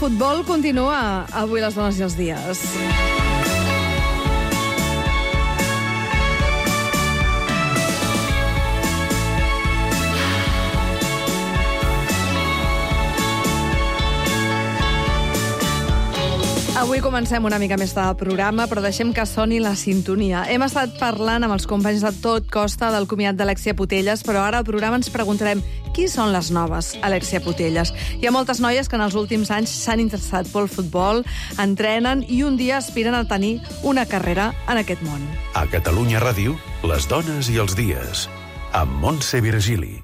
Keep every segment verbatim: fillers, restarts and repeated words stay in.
futbol continua avui les dones i els dies. Avui comencem una mica més de programa, però deixem que soni la sintonia. Hem estat parlant amb els companys de Tot Costa del comiat d'Alexia Putellas, però ara al programa ens preguntarem qui són les noves Alexia Putellas. Hi ha moltes noies que en els últims anys s'han interessat pel futbol, entrenen i un dia aspiren a tenir una carrera en aquest món. A Catalunya Ràdio, les dones i els dies, amb Montse Virgili.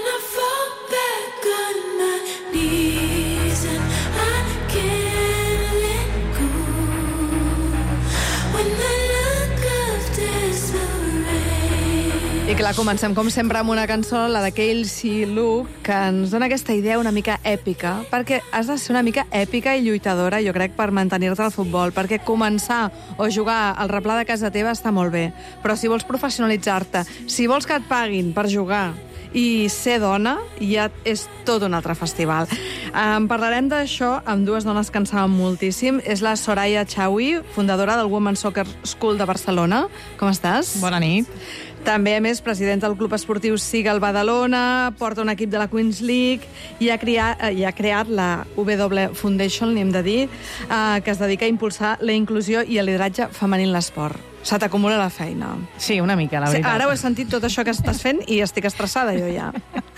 I clar, comencem com sempre amb una cançó, la de Kelsey Luke, que ens dona aquesta idea una mica èpica, perquè has de ser una mica èpica i lluitadora, jo crec, per mantenir-te al futbol, perquè començar o jugar al replà de casa teva està molt bé, però si vols professionalitzar-te, si vols que et paguin per jugar i ser dona, ja és tot un altre festival. En parlarem d'això amb dues dones que en saben moltíssim. És la Soraya Chawi, fundadora del Women's Soccer School de Barcelona. Com estàs? Bona nit. També, a més, presidenta del Club Esportiu Sigal Badalona, porta un equip de la Queens League i ha, creat, i ha creat la W Foundation, li hem de dir, eh, que es dedica a impulsar la inclusió i el lideratge femení en l'esport. Se t'acumula la feina. Sí, una mica, la Sí, veritat. ara ho he sentit tot això que estàs fent i estic estressada jo ja.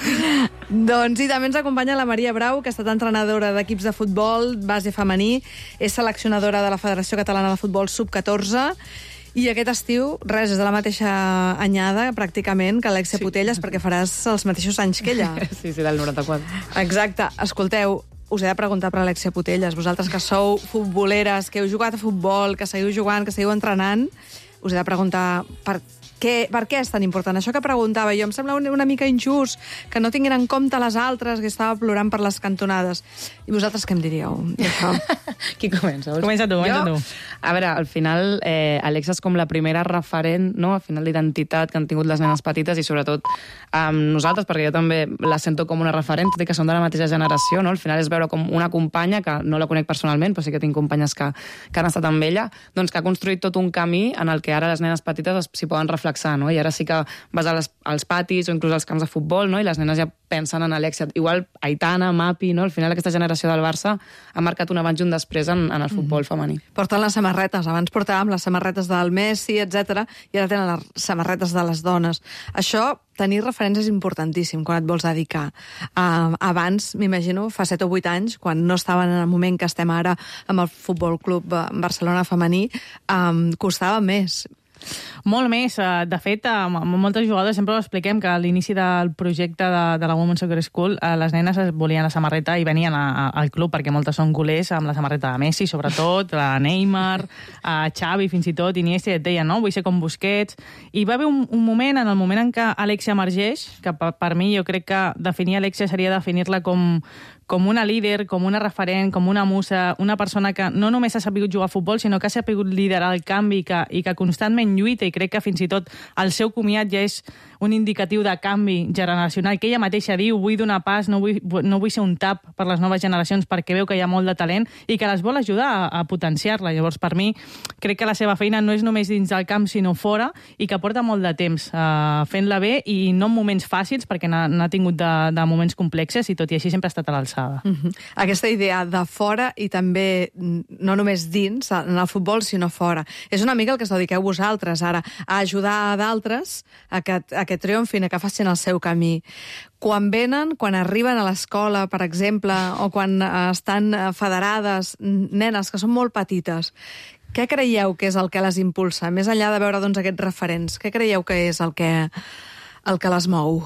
Doncs i també ens acompanya la Maria Brau, que ha estat entrenadora d'equips de futbol, base femení, és seleccionadora de la Federació Catalana de Futbol sub catorze, i aquest estiu, res, és de la mateixa anyada, pràcticament, que Alexia Sí. Putellas, perquè faràs els mateixos anys que ella. Sí, sí, del noranta-quatre. Exacte. Escolteu, us he de preguntar per Alexia Putellas. Vosaltres que sou futboleres, que heu jugat a futbol, que seguiu jugant, que seguiu entrenant, us he de preguntar per què, per què és tan important? Això que preguntava jo, em sembla una, una mica injust, que no tinguin en compte les altres, que estava plorant per les cantonades. I vosaltres què em diríeu d'això? Qui comença? Comença tu, comença Jo? tu. A veure, al final, eh, Alexa és com la primera referent, no?, al final d'identitat que han tingut les nenes petites i sobretot amb nosaltres, perquè jo també la sento com una referent, tot i que són de la mateixa generació, no? Al final és veure com una companya, que no la conec personalment, però sí que tinc companyes que, que han estat amb ella, doncs que ha construït tot un camí en el que ara les nenes petites s'hi poden reflexar, no? I ara sí que vas a les, als patis o inclús als camps de futbol, no?, i les nenes ja pensen en Alexia. Igual Aitana, Mapi, no? Al final aquesta generació del Barça ha marcat un abans i un després en, en el futbol mm-hmm. femení. Porten les samarretes. Abans portàvem les samarretes del Messi, etcètera, i ara tenen les samarretes de les dones. Això, tenir referents és importantíssim quan et vols dedicar. Uh, abans, m'imagino, fa set o vuit anys, quan no estaven en el moment que estem ara amb el Futbol Club Barcelona femení, um, costava més. Molt més. De fet, amb moltes jugadores sempre ho expliquem, que a l'inici del projecte de, de la Women's Soccer School les nenes es volien la samarreta i venien a, a, al club, perquè moltes són culers amb la samarreta de Messi, sobretot, la Neymar, a Xavi, fins i tot, Iniesta, i et deien, no?, vull ser com Busquets. I va haver un, un moment, en el moment en què Alexia emergeix, que per, per mi jo crec que definir Alexia seria definir-la com com una líder, com una referent, com una musa, una persona que no només ha sabut jugar a futbol, sinó que ha sabut liderar el canvi i que, i que constantment lluita, i crec que fins i tot el seu comiat ja és un indicatiu de canvi generacional, que ella mateixa diu, vull donar pas, no vull, no vull ser un tap per les noves generacions, perquè veu que hi ha molt de talent i que les vol ajudar a, a potenciar-la. Llavors, per mi, crec que la seva feina no és només dins del camp, sinó fora, i que porta molt de temps uh, fent-la bé, i no en moments fàcils, perquè n'ha tingut de, de moments complexes, i tot i així sempre ha estat a l'alçada. Uh-huh. Aquesta idea de fora i també no només dins, en el futbol, sinó fora. És una mica el que us dediqueu vosaltres ara, a ajudar a d'altres a que, a que triomfin, a que facin el seu camí. Quan venen, quan arriben a l'escola, per exemple, o quan estan federades, nenes que són molt petites, què creieu que és el que les impulsa? Més enllà de veure doncs, aquests referents, què creieu que és el que, el que les mou?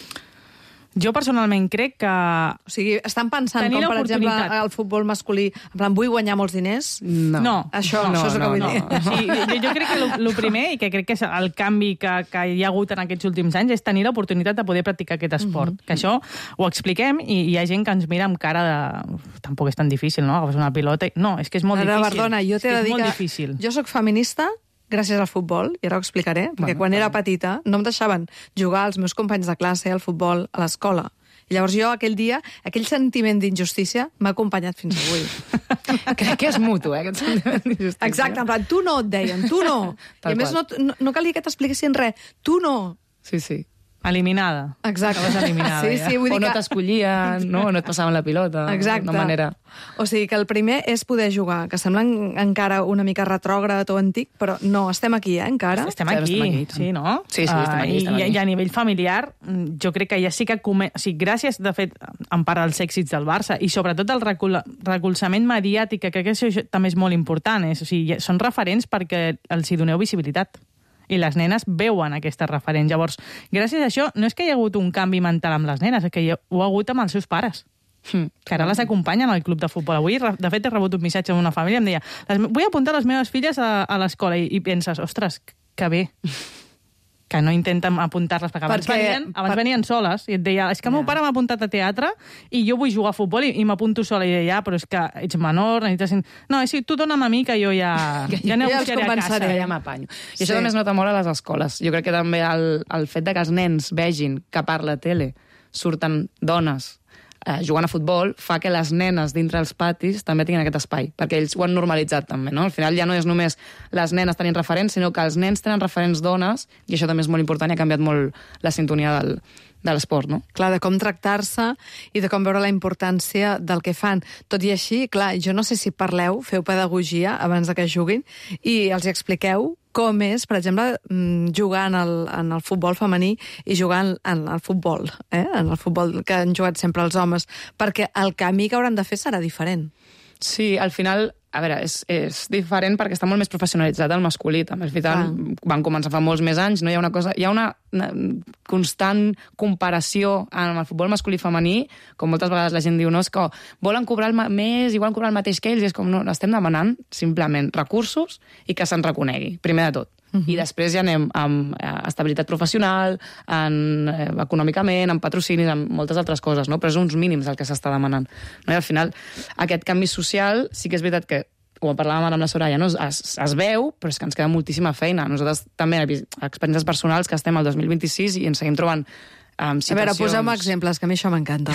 Jo personalment crec que... O sigui, estan pensant tenir com, per exemple, l'oportunitat. el futbol masculí, en plan, vull guanyar molts diners? No. No. Això, No, això és el que no, vull no. dir. Sí, jo, jo crec que el primer, i que crec que és el canvi que, que hi ha hagut en aquests últims anys, és tenir l'oportunitat de poder practicar aquest esport. Mm-hmm. Que això ho expliquem i hi ha gent que ens mira amb cara de... Tampoc és tan difícil, no? Agafes una pilota i... No, és que és molt Ara, difícil. perdona, jo t'he és de dir molt que difícil. jo sóc feminista gràcies al futbol, i ara ho explicaré, perquè Bueno, quan era bueno. petita no em deixaven jugar als meus companys de classe al futbol a l'escola. I llavors jo, aquell dia, aquell sentiment d'injustícia m'ha acompanyat fins avui. Crec que és mutu, eh, aquest sentiment d'injustícia. Exacte, en plan, tu no, et deien, tu no. I a més no, no, no calia que t'expliquessin res, tu no. Sí, sí. Eliminada. Exacte. Acabes eliminada, sí, ja. sí, vull dir O no que... t'escollien, no? O no et passaven la pilota. Exacte. D'una manera... O sigui que el primer és poder jugar, que sembla encara una mica retrògrad o antic, però no, estem aquí, eh, encara. Estem Claro, aquí, estem aquí, sí, no? Sí, sí, estem aquí, estem Uh, i, aquí. I a nivell familiar, jo crec que ja sí que... Come... O sigui, gràcies, de fet, en part als èxits del Barça i sobretot el recol... recolzament mediàtic, que crec que això també és molt important. És, o sigui, són referents perquè els hi doneu visibilitat. I les nenes veuen aquestes referents. Llavors, gràcies a això, no és que hi ha hagut un canvi mental amb les nenes, és que hi ha, ho ha hagut amb els seus pares, Mm. que ara les acompanyen al club de futbol. Avui, de fet, he rebut un missatge d'una família, em deia, vull apuntar les meves filles a, a l'escola, i, i penses, ostres, que bé, que no intenten apuntar-les, perquè abans, Perquè- venien, abans per- venien soles, i et deia, és que el meu Ja. pare m'ha apuntat a teatre i jo vull jugar a futbol i, i m'apunto sola, i deia, ja, però és que ets menor, necessites... No, és que tu dona'm a mi, que jo ja, ja ja els negociaré a casa. convenceré. Ja m'apanyo. I Sí. això també es nota molt a les escoles. Jo crec que també el, el fet de que els nens vegin que per la tele surten dones eh, jugant a futbol fa que les nenes dintre els patis també tinguin aquest espai, perquè ells ho han normalitzat també, no? Al final ja no és només les nenes tenint referents, sinó que els nens tenen referents dones, i això també és molt important i ha canviat molt la sintonia del, de l'esport, no? Clar, de com tractar-se i de com veure la importància del que fan. Tot i així, clar, jo no sé si parleu, feu pedagogia abans de que juguin i els hi expliqueu com és, per exemple, jugar en el, en el futbol femení i jugar en, en el futbol, eh? en el futbol que han jugat sempre els homes, perquè el camí que hauran de fer serà diferent. Sí, al final, a veure, és, és diferent perquè està molt més professionalitzat el masculí, també. És veritat, Clar. van començar fa molts més anys, no hi ha una cosa... Hi ha una, una constant comparació amb el futbol masculí i femení, com moltes vegades la gent diu, no, és que volen cobrar el ma- més i volen cobrar el mateix que ells, i és com, no, estem demanant simplement recursos i que se'n reconegui, primer de tot. Uh-huh. I després ja anem amb eh, estabilitat professional, en, eh, econòmicament, amb patrocinis, amb moltes altres coses, no? Però és uns mínims el que s'està demanant. No? I al final, aquest canvi social sí que és veritat que, com parlàvem ara amb la Soraya, no? es, es veu, però és que ens queda moltíssima feina. Nosaltres també, experiències personals, que estem al dos mil vint-i-sis i ens seguim trobant um, situacions... A veure, poseu-me exemples, que a mi això m'encanta.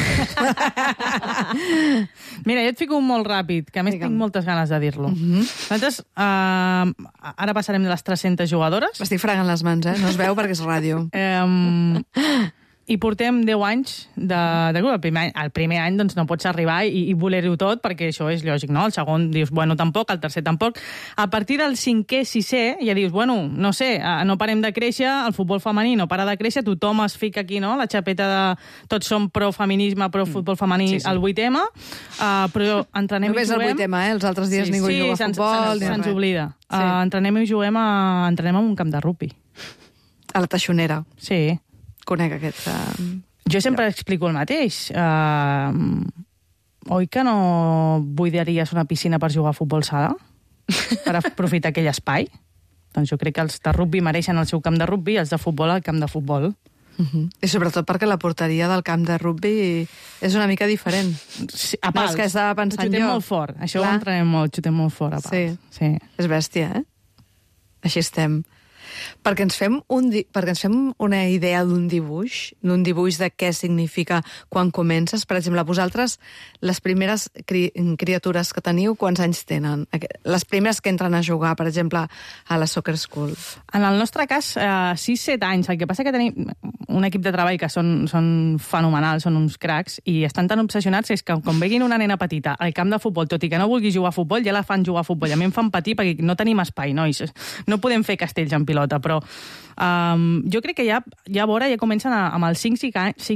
Mira, jo et fico un molt ràpid, que a més Digue'm. tinc moltes ganes de dir-lo. Nosaltres, uh, ara passarem de les tres-centes jugadores. M'estic fregant les mans, eh? No es veu perquè és ràdio. Um, I portem deu anys de, de grup. El primer any, el primer any doncs, no pots arribar i, i voler-ho tot, perquè això és lògic, no? El segon dius, bueno, tampoc, el tercer tampoc. A partir del cinquè, sisè, ja dius, bueno, no sé, eh, no parem de créixer, el futbol femení no para de créixer, tothom es fica aquí, no?, la xapeta de tots som pro-feminisme, pro-futbol femení, Sí, sí. al vuitè, uh, però entrenem Només i el juguem... vuitè, eh? Els altres dies Sí, ningú sí, juga a se'ns- futbol. se'ns ni se'ns res. oblida. Sí. Uh, entrenem i juguem a, entrenem a un camp de rugby. A la Teixonera. Sí. Conec aquest... Uh... Jo sempre explico el mateix. Uh, oi que no buidaries una piscina per jugar a futbol sala? Per aprofitar aquell espai? Doncs jo crec que els de rugby mereixen el seu camp de rugby i els de futbol el camp de futbol. Uh -huh. I sobretot perquè la porteria del camp de rugby és una mica diferent. Sí, a No, pals. és que estava pensant xutem jo. molt fort. Això Clar. ho entrenem molt, xutem molt fort a pals. Sí. sí. És bèstia, eh? Així estem. Perquè ens fem, un di... perquè ens fem una idea d'un dibuix, d'un dibuix de què significa quan comences. Per exemple, vosaltres, les primeres cri... criatures que teniu, quants anys tenen? Les primeres que entren a jugar, per exemple, a la Soccer School. En el nostre cas, eh, sis set anys. El que passa que tenim un equip de treball que són, són fenomenals, són uns cracs, i estan tan obsessionats és que quan veguin una nena petita al camp de futbol, tot i que no vulgui jugar a futbol, ja la fan jugar a futbol. I a mi em fan patir perquè no tenim espai, nois. No podem fer castells en pilota, però um, jo crec que ja, ja a veure, ja comencen a, amb els cinc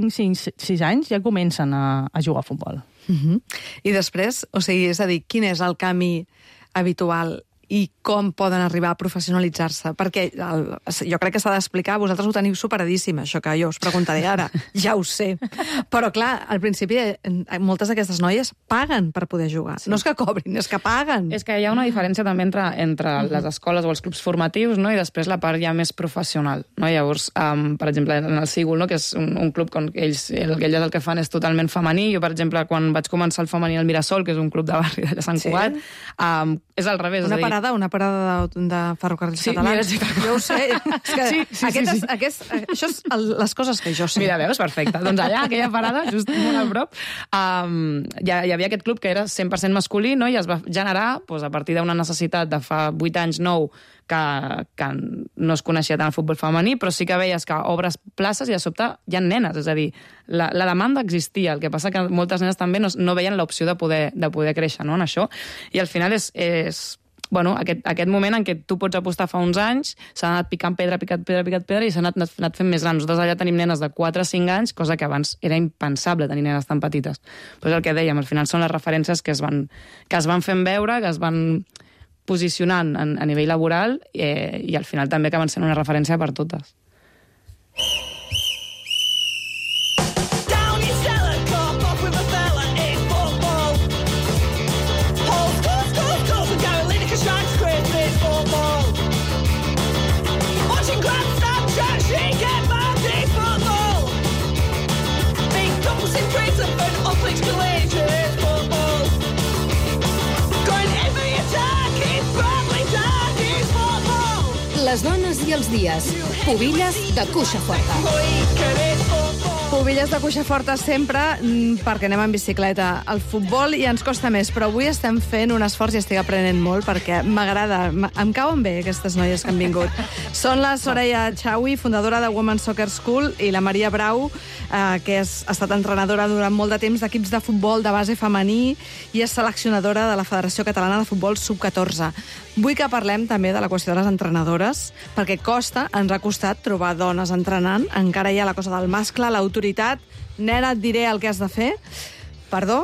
sis anys, ja comencen a, a jugar a futbol. Uh -huh. I després, o sigui, és a dir, quin és el camí habitual i com poden arribar a professionalitzar-se? Perquè el, jo crec que s'ha d'explicar, vosaltres ho teniu superadíssim, això que jo us preguntaré ara, ja ho sé. Però clar, al principi moltes d'aquestes noies paguen per poder jugar. Sí. No és que cobrin, és que paguen. És que hi ha una diferència també entre, entre uh-huh. les escoles o els clubs formatius, no?, i després la part ja més professional. No? Llavors, um, per exemple, en el Sigul, no?, que és un, un club on ells, el, ells el que fan és totalment femení. Jo, per exemple, quan vaig començar el femení al Mirasol, que és un club de barri de Sant Cugat, sí. um, és al revés. Una és a dir, parada, una parada de, de ferrocarrils Sí, catalans. mira, sí, Jo ho sé. És que Sí, sí, aquest, sí, sí. Aquest, això és el, les coses que jo sé. Mira, veus? Perfecte. Doncs allà, aquella parada, just molt a prop, um, hi, hi havia aquest club que era cent per cent masculí, no? I es va generar, doncs, a partir d'una necessitat de fa vuit anys, nou, que, que no es coneixia tant el futbol femení, però sí que veies que obres places i de sobte hi ha nenes, és a dir, la, la demanda existia, el que passa que moltes nenes també no, no veien l'opció de poder, de poder créixer, no?, en això, i al final és, és bueno, aquest, aquest moment en què tu pots apostar fa uns anys, s'ha anat picant pedra, picat pedra, picat pedra, i s'ha anat, anat fent més gran. Nosaltres allà tenim nenes de quatre a cinc anys, cosa que abans era impensable tenir nenes tan petites. Però és el que dèiem, al final són les referències que es van, que es van fent veure, que es van posicionant en, a nivell laboral eh, i al final també acaben sent una referència per totes. Les dones i els dies. Pubilles de cuixa forta. Pubilles de cuixa forta sempre, perquè anem en bicicleta. El futbol ja ens costa més, però avui estem fent un esforç i estic aprenent molt, perquè m'agrada, em cauen bé aquestes noies que han vingut. Són la Soraya Chawi, fundadora de Women's Soccer School, i la Maria Brau, eh, que és, ha estat entrenadora durant molt de temps d'equips de futbol de base femení i és seleccionadora de la Federació Catalana de Futbol sub catorze. Vull que parlem també de la qüestió de les entrenadores, perquè costa, ens ha costat trobar dones entrenant, encara hi ha la cosa del mascle, l'autoritat, nena, et diré el que has de fer, perdó,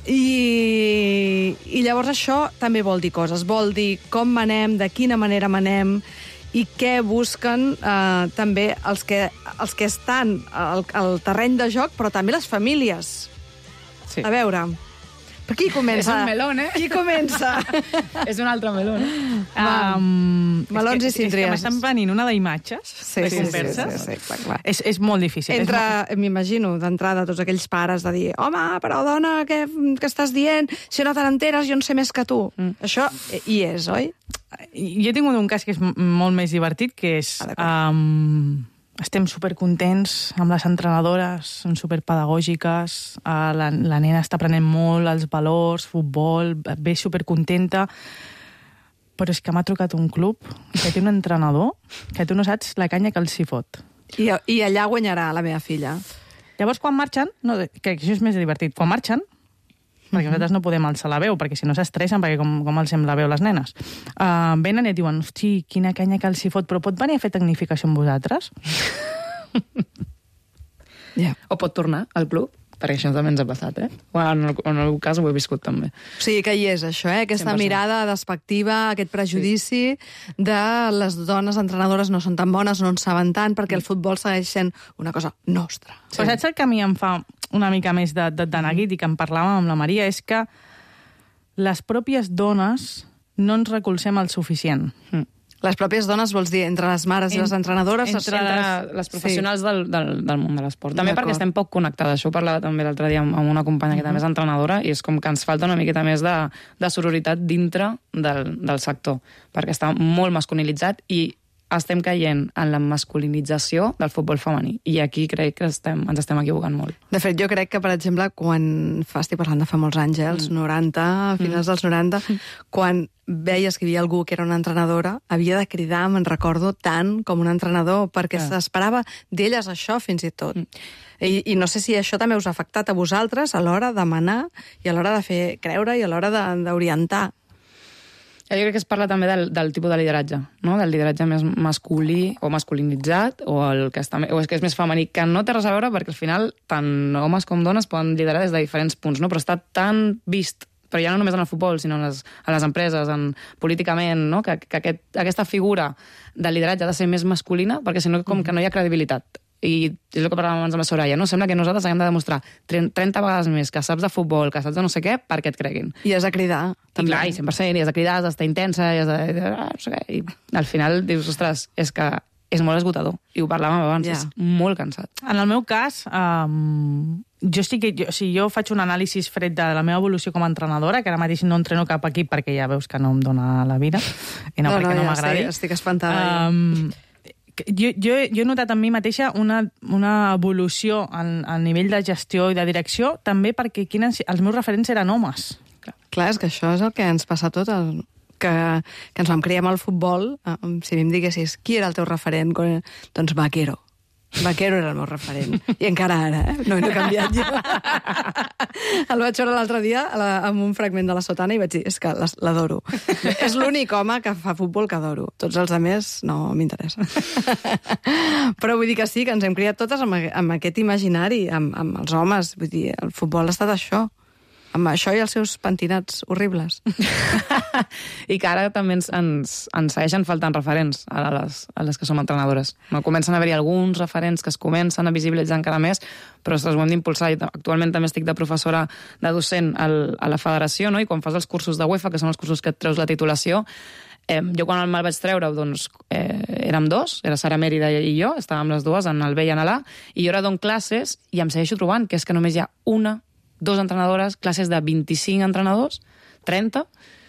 i, i llavors això també vol dir coses, vol dir com manem, de quina manera manem, i què busquen eh, també els que, els que estan al, al terreny de joc, però també les famílies. Sí. A veure, per qui comença? És un melón, eh? Qui comença? És un altre melón, eh? Um, Melons i és que, és que cindries. m'estan venint una d'imatges, Sí, de sí, sí, converses. sí, sí, clar, clar. És, és molt difícil. Entre, És molt... m'imagino, d'entrada, tots aquells pares de dir home, però dona, què, què estàs dient? Si no te n'enteres, jo en sé més que tu. Mm. Això hi és, oi? Jo he tingut un cas que és molt més divertit, que és... Ah, um, estem supercontents amb les entrenadores, són superpedagògiques, uh, la, la nena està aprenent molt els valors, futbol, ve supercontenta, però és que m'ha trucat un club que té un entrenador que tu no saps la canya que els hi fot. I, I allà guanyarà la meva filla. Llavors, quan marxen, no, crec que això és més divertit, quan marxen, perquè nosaltres no podem alçar la veu, perquè si no s'estressen, perquè com, com alcem la veu les nenes. Uh, venen i et diuen, hosti, quina canya que els hi fot, però pot venir a fer tecnificació amb vosaltres? Yeah. O pot tornar al club, perquè això també ens ha passat, eh? O en el, en el cas ho he viscut també. O sigui que hi és això, eh? Aquesta cent per cent. mirada despectiva, aquest prejudici sí. de les dones entrenadores no són tan bones, no en saben tant, perquè el futbol segueix sent una cosa nostra. Sí. Però saps el que a mi em fa una mica més de, de, de neguit i que en parlàvem amb la Maria, és que les pròpies dones no ens recolzem el suficient. Mm. Les pròpies dones, vols dir, entre les mares en, i les entrenadores? Entre, entre les professionals sí. del, del, del món de l'esport. També perquè estem poc connectades. Això ho parlava també l'altre dia amb, amb una companya que uh -huh. també és entrenadora i és com que ens falta una miqueta més de, de sororitat dintre del, del sector, perquè està molt masculinitzat i estem caient en la masculinització del futbol femení. I aquí crec que estem, ens estem equivocant molt. De fet, jo crec que, per exemple, quan fa, estic parlant de fa molts anys, eh, els mm. noranta, a finals mm. dels noranta, quan veies que hi havia algú que era una entrenadora, havia de cridar, me'n recordo, tant com un entrenador, perquè ah. s'esperava d'elles això, fins i tot. Mm. I, I no sé si això també us ha afectat a vosaltres a l'hora de manar i a l'hora de fer creure i a l'hora d'orientar. Jo crec que es parla també del, del tipus de lideratge, no? Del lideratge més masculí o masculinitzat, o el que, està, o és que és més femení, que no té res a veure perquè al final tant homes com dones poden liderar des de diferents punts, no? Però està tan vist, però ja no només en el futbol, sinó en les, en les empreses, en, políticament, no? que, que aquest, aquesta figura de lideratge ha de ser més masculina, perquè si no, com que no hi ha credibilitat. I és el que parlàvem abans amb la Soraya, no? Sembla que nosaltres haguem de demostrar trenta vegades més que saps de futbol, que saps de no sé què, perquè et creguin. I has de cridar. I clar, i cent per cent, i has de cridar, has d'estar intensa, i has de... no sé què, i al final dius, ostres, és que és molt esgotador. I ho parlàvem abans, yeah. és molt cansat. En el meu cas, um, jo sí que... Jo, o sigui, jo faig un anàlisi fred de la meva evolució com a entrenadora, que ara mateix no entreno cap equip perquè ja veus que no em dona la vida, i no, no perquè no, no ja m'agradi. Estic, estic espantada. Um, jo, jo, jo he notat en mi mateixa una, una evolució en, a nivell de gestió i de direcció, també perquè quines, els meus referents eren homes. Clar. Clar, és que això és el que ens passa a tot, el, que, que ens vam criar amb el futbol. Si a mi em diguessis qui era el teu referent, doncs Vaquero. Vaquero era el meu referent. I encara ara, eh? No, no he canviat jo. El vaig veure l'altre dia la, amb un fragment de la sotana i vaig dir, és que l'adoro. És l'únic home que fa futbol que adoro. Tots els altres no m'interessa. Però vull dir que sí, que ens hem criat totes amb, amb aquest imaginari, amb, amb els homes. Vull dir, el futbol ha estat això. Amb això i els seus pentinats horribles. I que ara també ens, ens, ens segueixen faltant referents a les, a les que som entrenadores. No? Comencen a haver-hi alguns referents que es comencen a visibilitzar encara més, però els ho hem d'impulsar. Actualment també estic de professora, de docent al, a la federació, no? I quan fas els cursos de UEFA, que són els cursos que et treus la titulació, eh, jo quan me'l vaig treure, doncs, eh, érem dos, era Sara Mèrida i jo, estàvem les dues, en el B i en l'A, i jo ara dono classes i em segueixo trobant que és que només hi ha una dos entrenadores, classes de vint-i-cinc entrenadors, trenta,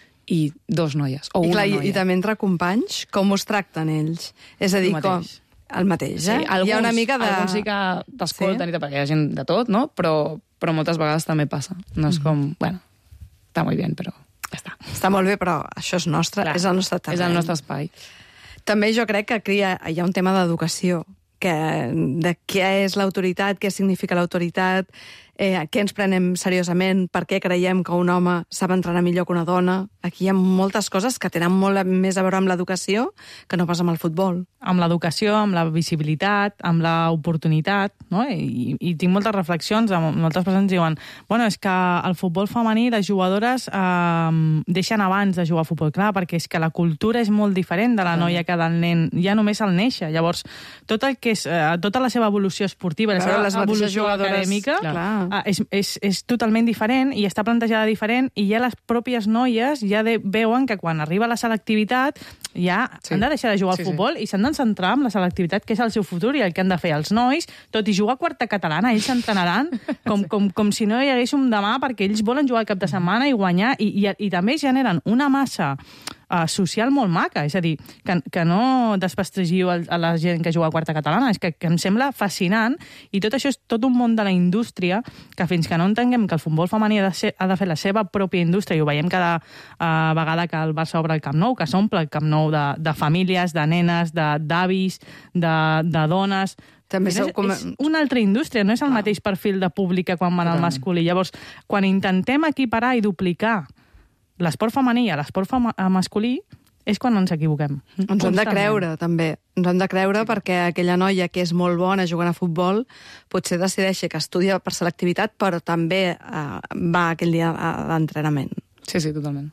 i dos noies, o I, una clar, noia. I també entre companys, com us tracten ells? És a dir, el com... El mateix, eh? Sí, alguns, hi ha una mica de... Alguns sí que t'escolten, sí? Perquè hi ha gent de tot, no? Però, però moltes vegades també passa. No és com, bueno, està molt bé, però ja està. Està molt bé, però això és nostre, clar, és el nostre terreny. És el nostre espai. També jo crec que aquí hi ha, hi ha un tema d'educació, que, de què és l'autoritat, què significa l'autoritat, eh, què ens prenem seriosament, per què creiem que un home sap entrenar millor que una dona. Aquí hi ha moltes coses que tenen molt més a veure amb l'educació que no pas amb el futbol. Amb l'educació, amb la visibilitat, amb l'oportunitat, no? I, i tinc moltes reflexions, moltes persones diuen, bueno, és que el futbol femení, les jugadores eh, deixen abans de jugar a futbol, clar, perquè és que la cultura és molt diferent de la noia que del nen, ja només al néixer. Llavors, tot el que és, eh, tota la seva evolució esportiva, la seva evolució acadèmica, eh, és, és, és totalment diferent i està plantejada diferent, i ja les pròpies noies ja de, veuen que quan arriba la selectivitat ja sí. han de deixar de jugar al sí, futbol sí. i s'han de centrar en la selectivitat, que és el seu futur i el que han de fer els nois. Tot i jugar a quarta catalana, ells s'entrenaran com, com, com si no hi hagués un demà, perquè ells volen jugar el cap de setmana i guanyar, i, i, i també generen una massa uh, social molt maca. És a dir, que, que no desprestigiu a la gent que juga a quarta catalana, és que, que em sembla fascinant, i tot això és tot un món de la indústria que fins que no entenguem que el futbol femení ha de, ser, ha de fer la seva pròpia indústria, i ho veiem cada uh, vegada que el Barça obre el Camp Nou, que s'omple el Camp Nou de, de famílies, de nenes, d'avis, de, de dones... També és, com... és una altra indústria, no és el ah. mateix perfil de públic que quan van al masculí. Llavors, quan intentem equiparar i duplicar l'esport femení a l'esport fem masculí, és quan ens equivoquem. Ens hem de creure, també. Ens hem de creure sí. perquè aquella noia que és molt bona jugant a futbol potser decideixi que estudia per selectivitat, però també eh, va aquell dia d'entrenament. Sí, sí, totalment.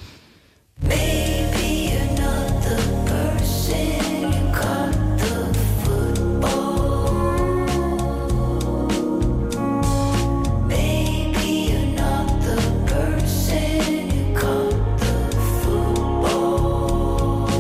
Baby, you're not the person you caught the football. Baby, you're not the person you caught the football.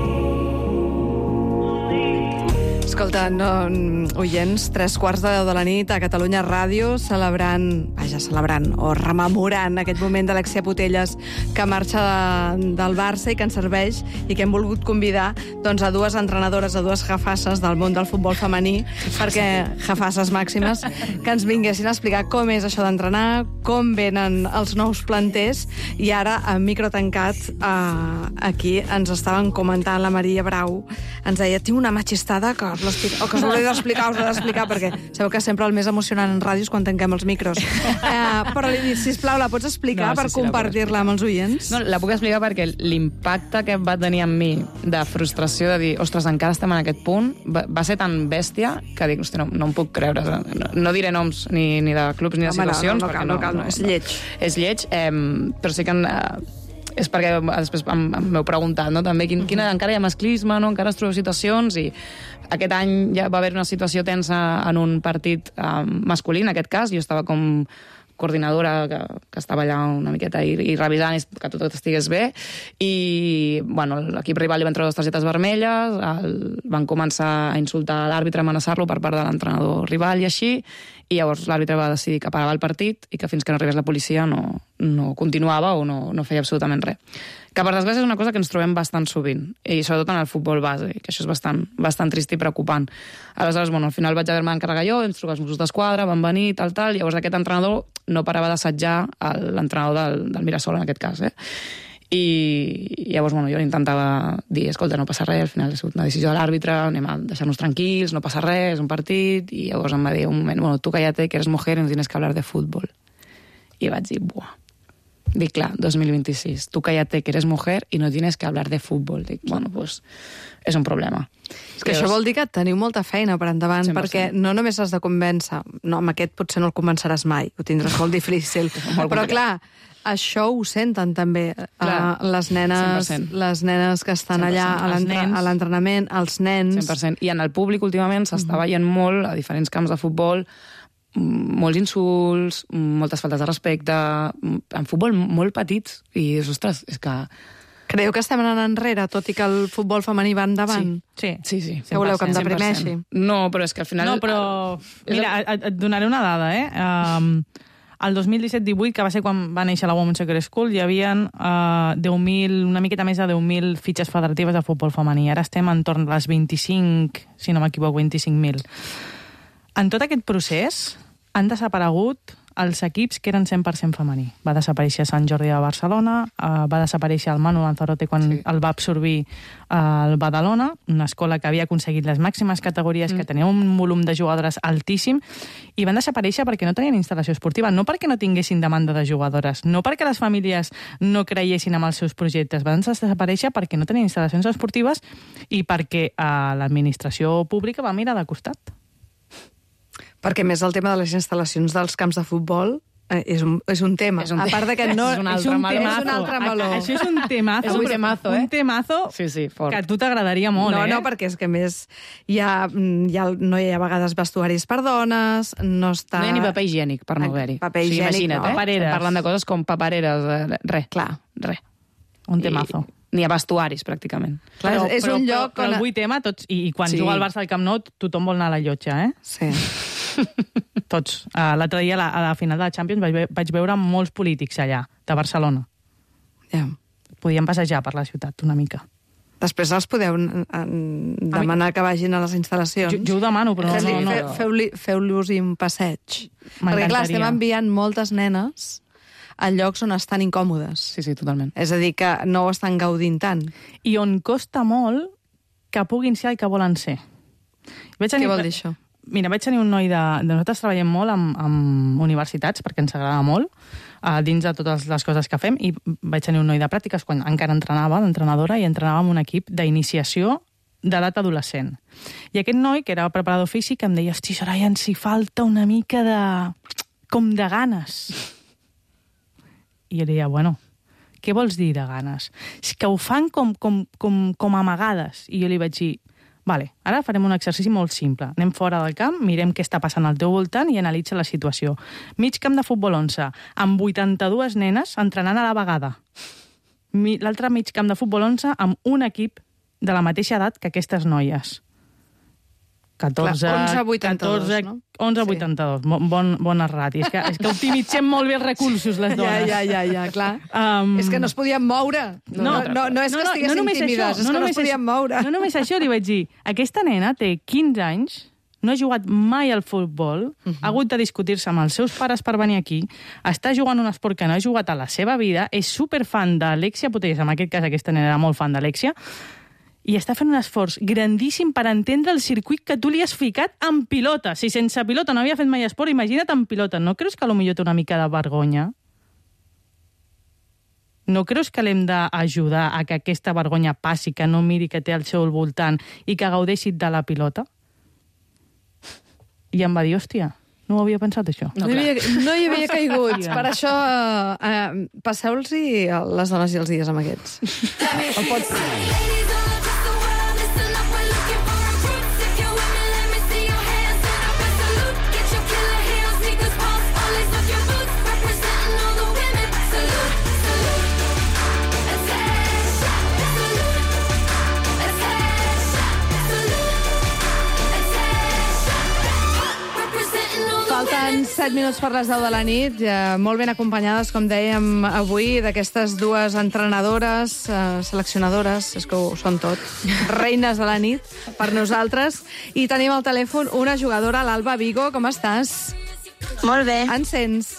Escolta, no, oients, tres quarts de deu de la nit a Catalunya Ràdio, celebrant, vaja, celebrant, o rememorant aquest moment d'Alexia Putellas, que marxa de, del Barça i que ens serveix, i que hem volgut convidar doncs, a dues entrenadores, a dues jefasses del món del futbol femení, perquè jefasses màximes, que ens vinguessin a explicar com és això d'entrenar, com venen els nous planters, i ara, a micro tancat, eh, aquí ens estaven comentant la Maria Brau, ens deia, tinc una machistada que us o que us ho he d'explicar, us ho he d'explicar, perquè sabeu que sempre el més emocionant en ràdio és quan tanquem els micros. Eh, però li dic, sisplau, la pots explicar no, sí, per sí, compartir-la amb els oients? No, la puc explicar perquè l'impacte que va tenir en mi de frustració, de dir, ostres, encara estem en aquest punt, va, va ser tan bèstia que dic, hosti, no, no em puc creure. No, no diré noms ni, ni de clubs ni de Home, situacions. No, no, no, cal, no, cal, no, no, és lleig. És lleig, eh, però sí que... Eh, és perquè després m'heu preguntat, no? També quin, quina, encara hi ha masclisme, no? Encara es trobo situacions, i aquest any ja va haver una situació tensa en un partit eh, masculí, en aquest cas, jo estava com, coordinadora que, que estava allà una miqueta i, i revisant que tot estigués bé, i bueno, l'equip rival li van treure dues targetes vermelles, el, van començar a insultar l'àrbitre, amenaçar-lo per part de l'entrenador rival i així, i llavors l'àrbitre va decidir que parava el partit i que fins que no arribés la policia no, no continuava o no, no feia absolutament res. Que per desgràcia és una cosa que ens trobem bastant sovint, i sobretot en el futbol base, que això és bastant, bastant trist i preocupant. Aleshores, bueno, al final vaig haver-me d'encarregar jo, ens trucar els Mossos d'Esquadra, van venir, tal, tal, llavors aquest entrenador no parava d'assetjar l'entrenador del, del Mirasol, en aquest cas, eh? I llavors, bueno, jo li intentava dir, escolta, no passa res, al final ha sigut una decisió de l'àrbitre, anem a deixar-nos tranquils, no passa res, és un partit, i llavors em va dir un moment, bueno, tu cállate, que eres mujer y no tienes que hablar de fútbol. I vaig dir, buah. Dic, clar, dos mil vint-i-sis, tu cállate, que eres mujer y no tienes que hablar de fútbol. Dic, bueno, pues és un problema. És que això vol dir que teniu molta feina per endavant, cent per cent. Perquè no només has de convèncer, no, amb aquest potser no el convenceràs mai, ho tindràs molt difícil, molt però clar, això ho senten també clar, uh, les nenes cent per cent. Les nenes que estan cent per cent. Allà a l'entrenament, els nens... cent per cent. I en el públic últimament s'està uh-huh. veient molt, a diferents camps de futbol, molts insults, moltes faltes de respecte, en futbol molt petits, i ostres, és que... Creieu que estem anant enrere, tot i que el futbol femení va endavant? Sí, sí. sí, sí que voleu que em deprimeixi? No, però és que al final... No, però... Mira, et, et donaré una dada, eh? Um, el dos mil disset divuit, que va ser quan va néixer la Women's Soccer School, hi havia uh, deu mil, una miqueta més de deu mil fitxes federatives de futbol femení. Ara estem entorn a les vint-i-cinc, si no m'equivoco, vint-i-cinc mil. En tot aquest procés han desaparegut els equips que eren cent per cent femení. Va desaparèixer Sant Jordi de Barcelona, eh, va desaparèixer el Manu Lanzarote quan sí. el va absorbir eh, el Badalona, una escola que havia aconseguit les màximes categories, mm. que tenia un volum de jugadores altíssim, i van desaparèixer perquè no tenien instal·lació esportiva, no perquè no tinguessin demanda de jugadores, no perquè les famílies no creiessin en els seus projectes, van desaparèixer perquè no tenien instal·lacions esportives i perquè eh, l'administració pública va mirar de costat. Perquè més el tema de les instal·lacions dels camps de futbol eh, és, un, és un tema. És un a part de que no... és un altre, és un meló. és un altre meló. A, això és un temazo. És un temazo, eh? Un temazo sí, sí, fort. que a tu t'agradaria molt, no, eh? No, perquè és que més hi ha, hi ha, no hi ha a vegades vestuaris per dones, no està... No hi ha ni paper higiènic per no haver-hi. Paper higiènic, o sigui, imagina't, no. Eh? Papereres. Parlant de coses com papereres, eh, res. Clar. Res. Un temazo. I, ni a vestuaris, pràcticament. Clar, però, és però, un lloc... Però, però on... el vull tema, tots, i, i quan sí. juga al Barça al Camp Nou, tothom vol anar a la llotja, eh? Sí. Tots. Uh, L'altre dia, a la, a la final de la Champions, vaig, ve, vaig veure molts polítics allà, de Barcelona. Ja. Podien passejar per la ciutat una mica. Després els podeu demanar que vagin a les instal·lacions. Jo, jo ho demano, però no... Sí, no, no. Fe, feu-li, feu-los un passeig. Perquè, clar, estem enviant moltes nenes a llocs on estan incòmodes. Sí, sí, totalment. És a dir, que no ho estan gaudint tant. I on costa molt que puguin ser el que volen ser. Vaig Què vol dir això? Mira, vaig tenir un noi de... de nosaltres treballem molt amb, amb universitats, perquè ens agrada molt, uh, dins de totes les coses que fem, i vaig tenir un noi de pràctiques quan encara entrenava, l'entrenadora, i entrenava amb un equip d'iniciació d'edat adolescent. I aquest noi, que era preparador físic, em deia, hosti, Soraya, ens hi falta una mica de... com de ganes. I jo li deia, bueno, què vols dir de ganes? És que ho fan com, com, com, com amagades. I jo li vaig dir, vale, ara farem un exercici molt simple. Anem fora del camp, mirem què està passant al teu voltant i analitza la situació. Mig camp de futbol onze, amb vuitanta-dues nenes entrenant a la vegada. L'altre mig camp de futbol onze amb un equip de la mateixa edat que aquestes noies. catorze, Clar, onze a vuitanta-dos, catorze, no? onze a vuitanta-dos, bon, bones ratis. És que, és que optimitzem molt bé els recursos, les dones. Ja, ja, ja, ja, clar. Um... És que no es podien moure. No, no, no, no és que no, no, estiguessin no tímides, és no que no es podien això, moure. No només això, li vaig dir, aquesta nena té quinze anys, no ha jugat mai al futbol, uh-huh. ha hagut de discutir-se amb els seus pares per venir aquí, està jugant un esport que no ha jugat a la seva vida, és superfan d'Alexia Putellas, en aquest cas aquesta nena era molt fan d'Alexia, i està fent un esforç grandíssim per entendre el circuit que tu li has ficat amb pilota. Si sense pilota no havia fet mai esport, imagina't amb pilota. No creus que potser té una mica de vergonya? No creus que l'hem d'ajudar a que aquesta vergonya passi, que no miri que té al seu voltant i que gaudeixi de la pilota? I em va dir, hòstia, no ho havia pensat, això. No, no, hi, havia, no hi havia caigut. Per això, eh, passeu-los-hi les dones i els dies amb aquests. El pots... Falten set minuts per les deu de la nit, ja molt ben acompanyades, com dèiem avui, d'aquestes dues entrenadores, eh, seleccionadores, és que ho són tot, reines de la nit per nosaltres. I tenim al telèfon una jugadora, l'Alba Vigo. Com estàs? Molt bé. Ens sents?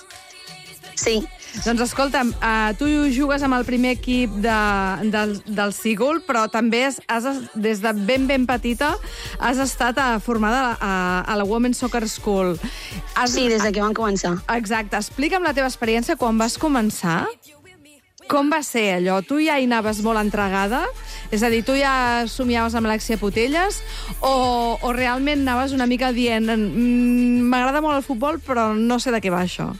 Sí. Doncs escolta'm, uh, tu jugues amb el primer equip de, del, del Sigul, però també has, has, des de ben, ben petita has estat uh, formada a, a la Women's Soccer School. Has, Sí, des de que vam començar. Exacte. Explica'm la teva experiència quan vas començar. Com va ser allò? Tu ja hi anaves molt entregada? És a dir, tu ja somiaves amb l'Alexia Putellas? O, o realment anaves una mica dient "Mm, m'agrada molt el futbol, però no sé de què va això"?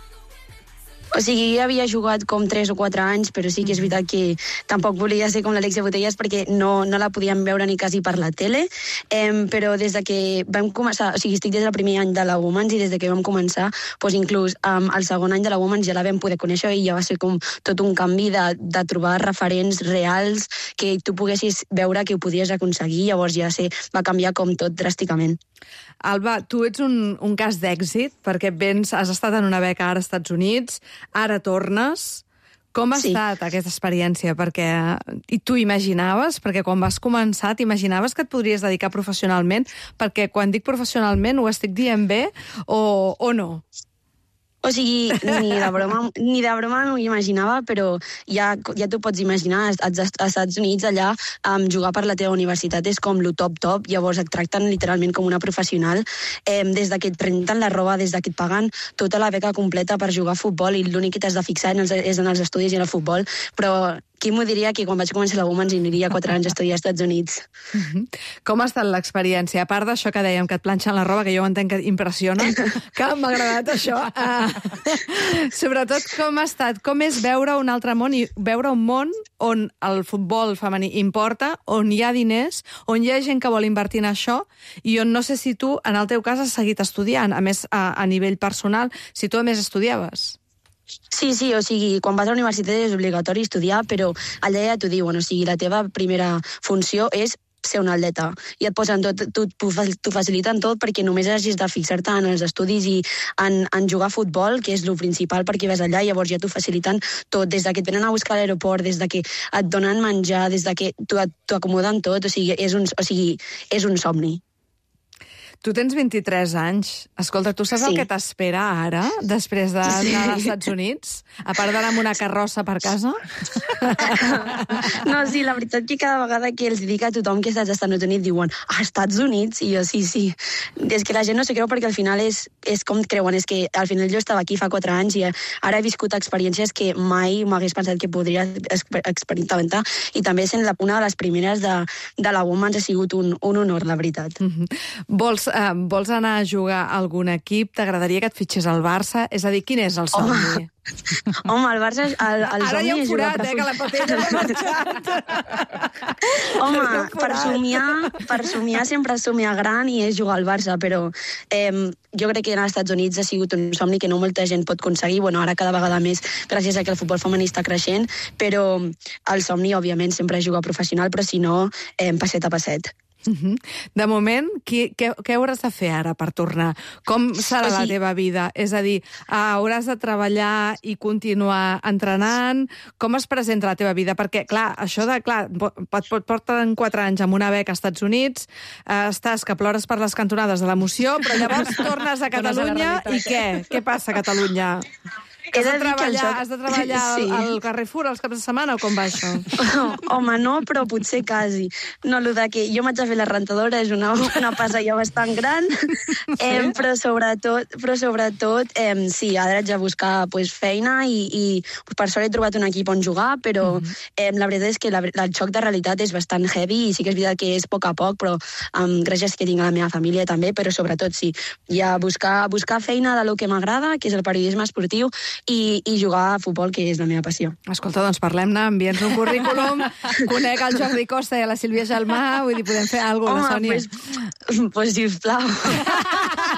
O sigui, jo havia jugat com tres o quatre anys, però sí que és veritat que tampoc volia ser com l'Alexia Putellas perquè no, no la podíem veure ni quasi per la tele, eh, però des de que vam començar, o sigui, estic des del primer any de la Women's i des de que vam començar, doncs inclús um, el segon any de la Women's ja la vam poder conèixer i ja va ser com tot un canvi de, de trobar referents reals que tu poguessis veure que ho podies aconseguir, llavors ja sé, va canviar com tot dràsticament. Alba, tu ets un, un cas d'èxit, perquè vens, has estat en una beca ara als Estats Units, ara tornes. Com ha Sí. estat aquesta experiència? Perquè i tu imaginaves, perquè quan vas començar t'imaginaves que et podries dedicar professionalment? Perquè quan dic professionalment ho estic dient bé o, o no? O sigui, ni de broma, ni de broma no ho imaginava, però ja, ja t'ho pots imaginar, als als Estats Units allà um, jugar per la teva universitat és com lo top top, llavors et tracten literalment com una professional, eh, des de que et renten la roba, des de que et paguen tota la beca completa per jugar a futbol i l'únic que t'has de fixar en els, és en els estudis i en el futbol, però qui m'ho diria que quan vaig començar la Women's aniria quatre anys a estudiar als Estats Units? Com ha estat l'experiència? A part d'això que dèiem, que et planxen la roba, que jo entenc que impressiona, que m'ha agradat això. Uh, sobretot, com ha estat? Com és veure un altre món i veure un món on el futbol femení importa, on hi ha diners, on hi ha gent que vol invertir en això i on no sé si tu, en el teu cas, has seguit estudiant, a més, a, a nivell personal, si tu a més estudiaves. Sí, sí, o sigui, quan vas a la universitat és obligatori estudiar, però allà ja t'ho diuen, o sigui, la teva primera funció és ser un atleta i et posen tot, t'ho faciliten tot perquè només hagis de fixar-te en els estudis i en, en jugar a futbol, que és el principal perquè vas allà, llavors ja t'ho faciliten tot, des de que et venen a buscar a l'aeroport, des de que et donen menjar, des de que t'ho acomoden tot, o sigui, és un, o sigui, és un somni. Tu tens vint-i-tres anys. Escolta, tu saps Sí. el que t'espera ara, després d'anar Sí. als Estats Units? A part d'anar amb una carrossa per casa? No, sí, la veritat que cada vegada que els dic a tothom que estàs als Estats Units diuen a Estats Units? I jo, sí, sí. És que la gent no s'ho creu perquè al final és, és com creuen, és que al final jo estava aquí fa quatre anys i ara he viscut experiències que mai m'hagués pensat que podria exper experimentar i també sent la, una de les primeres de, de la Women's ha sigut un, un honor, la veritat. Mm-hmm. Vols, uh, vols anar a jugar a algun equip? T'agradaria que et fitxés al Barça? És a dir, quin és el somni? Home, el Barça, el, el Ara hi ha un somni és jugar forat, per eh, que la Patella ha marxat. Home, Hi ha un per forat. somiar, per somiar sempre és somiar gran i és jugar al Barça, però eh, jo crec que als Estats Units ha sigut un somni que no molta gent pot aconseguir, bueno, ara cada vegada més gràcies a que el futbol femení està creixent, però el somni, òbviament, sempre és jugar professional, però si no, eh, passet a passet. Uh-huh. De moment, qui, què, què hauràs de fer ara per tornar? Com serà O sigui- la teva vida? És a dir, uh, hauràs de treballar i continuar entrenant? Com es presenta la teva vida? Perquè, clar, això de, clar, pot, pot porten quatre anys amb una beca als Estats Units, uh, estàs que plores per les cantonades de l'emoció, però llavors tornes a Tornes a la Catalunya realitat. i què? Què passa a Catalunya? He Has de de dir que el treballar, joc- has de treballar al, Sí. al Carrefour els caps de setmana o com va això? Home, no, però potser quasi. No, el de que jo m'haig de fer la rentadora és una, una passa ja bastant gran, eh, però sobretot, però sobretot eh, sí, ara haig de buscar pues, feina i, i per sort he trobat un equip on jugar, però eh, la veritat és que la, el xoc de realitat és bastant heavy i sí que és veritat que és a poc a poc, però um, gràcies que tinc a la meva família també, però sobretot sí, ja buscar, buscar feina de lo que m'agrada, que és el periodisme esportiu, i, i jugar a futbol, que és la meva passió. Escolta, doncs parlem-ne, envia'ns un currículum, conec el Jordi Costa i a la Sílvia Gelmà, vull dir, podem fer alguna cosa, Home, la Sònia. pues, pues sisplau.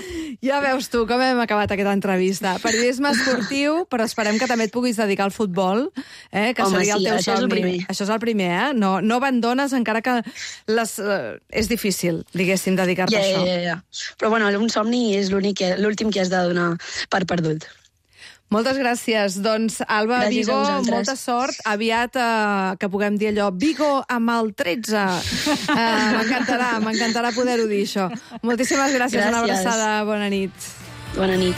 Ja veus tu com hem acabat aquesta entrevista. Periodisme esportiu, però esperem que també et puguis dedicar al futbol, eh? que Home, seria el sí, teu això és el somni. primer. Això és el primer, eh? No, no abandones, encara que les, eh, és difícil, diguéssim, dedicar-te Ja, a això. ja, ja. Però bueno, un somni és l'únic que- l'últim que has de donar per perdut. Moltes gràcies. Doncs, Alba, Gràcies Vigo, a vosaltres. molta sort. Aviat eh, que puguem dir allò, Vigo amb el tretze. Eh, m'encantarà, m'encantarà poder-ho dir, això. Moltíssimes gràcies. Gràcies. Una abraçada. Bona nit. Bona nit.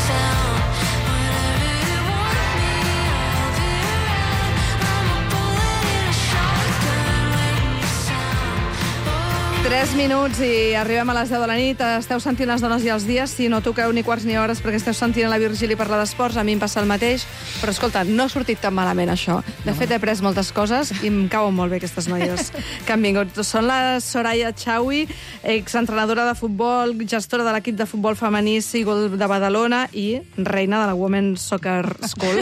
Tres minuts i arribem a les deu de la nit. Esteu sentint les dones i els dies. Si no toqueu ni quarts ni hores perquè esteu sentint la Virgili parlar d'esports, a mi em passa el mateix. Però, escolta, no ha sortit tan malament, això. De fet, he après moltes coses i em cauen molt bé aquestes noies que han vingut. Són la Soraya Chaui, exentrenadora de futbol, gestora de l'equip de futbol femení Sigol de Badalona i reina de la Women's Soccer School.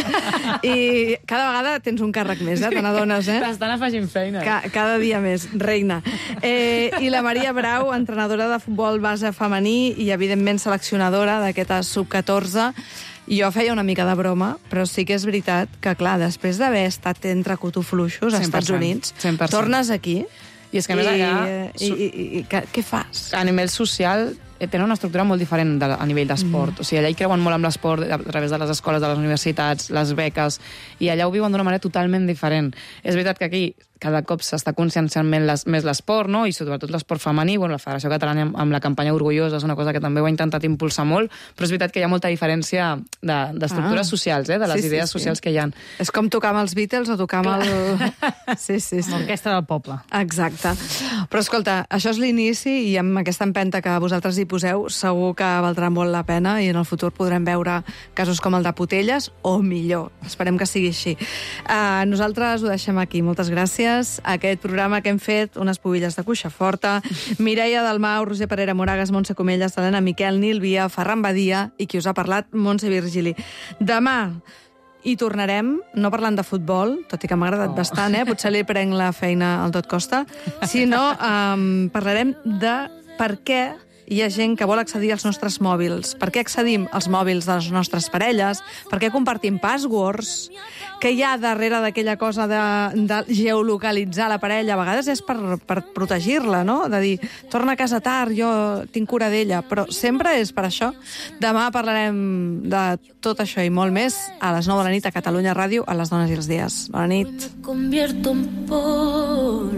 I cada vegada tens un càrrec més, eh? Te n'adones, eh? T'estan afegint feina. Ca cada dia més, reina. Eh, I la Maria Brau, entrenadora de futbol base femení i, evidentment, seleccionadora d'aquesta sub catorze. Jo feia una mica de broma, però sí que és veritat que, clar, després d'haver estat entre cotufluixos als Estats Units, cent per cent. tornes aquí I és que, a més, i, allà... i, i, i, i què, què fas? A nivell social eh, tenen una estructura molt diferent de, a nivell d'esport. Mm. O sigui, allà hi creuen molt amb l'esport a través de les escoles, de les universitats, les beques, i allà ho viuen d'una manera totalment diferent. És veritat que aquí cada cop s'està conscienciant més l'esport, no? I sobretot l'esport femení. Bueno, la Federació Catalana amb la campanya Orgullosa és una cosa que també ho ha intentat impulsar molt, però és veritat que hi ha molta diferència d'estructures Ah. socials, eh? De les Sí, sí, idees sí. socials que hi ha. És com tocar amb els Beatles o tocar amb el... Sí, sí, sí. L'orquestra del poble. Exacte. Però, escolta, això és l'inici i amb aquesta empenta que vosaltres hi poseu segur que valdrà molt la pena i en el futur podrem veure casos com el de Potelles o millor. Esperem que sigui així. Uh, nosaltres ho deixem aquí. Moltes gràcies. Aquest programa que hem fet, unes pubilles de cuixa forta, Mireia Dalmau, Roger Parera Moragas, Montse Comellas, Helena Miquel, Nil Via, Ferran Badia i qui us ha parlat, Montse Virgili. Demà hi tornarem, no parlant de futbol, tot i que m'ha agradat oh. bastant, eh? Potser li prenc la feina al tot costa, sinó um, parlarem de per què hi ha gent que vol accedir als nostres mòbils. Per què accedim als mòbils de les nostres parelles? Per què compartim passwords? Què hi ha darrere d'aquella cosa de, de geolocalitzar la parella? A vegades és per, per protegir-la, no? De dir, torna a casa tard, jo tinc cura d'ella. Però sempre és per això. Demà parlarem de tot això i molt més a les nou de la nit a Catalunya Ràdio, a les dones i els dies. Bona nit. Me convierto en polvo.